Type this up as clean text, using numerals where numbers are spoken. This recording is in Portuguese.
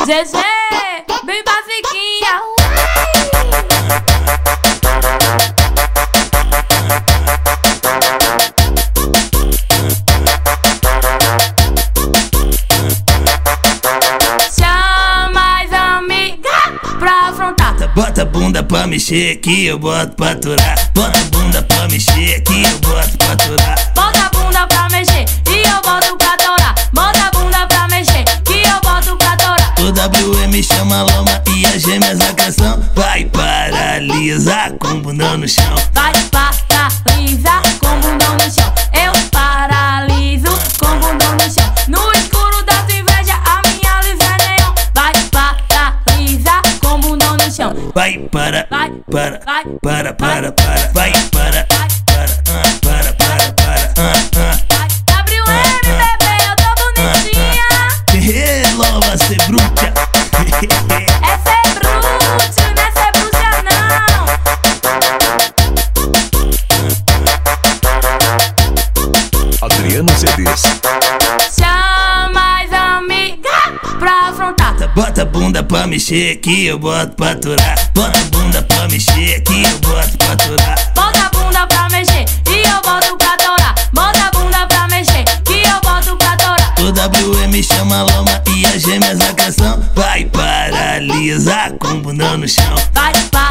GG, bem basiquinha. Chama as amigas pra afrontar. Bota a bunda pra mexer que eu boto pra aturar. Bota a bunda pra mexer que eu boto pra aturar. Bota a bunda pra mexer e eu boto pra torar. Bota a bunda pra mexer que eu boto pra torar. O WM chama a Loma e as gêmeas na canção. Vai paralisar com o bundão no chão. Vai paralisar com o bundão no chão. Eu paraliso com o bundão no chão. No escuro da tua inveja a minha luz é neon. Vai paralisar com o bundão no chão. Vai para, Vai, para, vai, para, vai para, para, WM, bebê, eu tô bonitinha. Lova, cê bruta. Essa é brute, não é ser bruxa não. Adriano CDs. Chama as amigas pra afrontar. Bota a bunda pra mexer que eu boto pra aturar. Bota a bunda pra mexer que eu boto pra aturar. Bota a bunda pra mexer e eu boto pra torar. Bota a bunda pra mexer que eu boto pra torar. O WM chama a Loma e as gêmeas na canção. Vai paralisar com o bundão no chão. Vai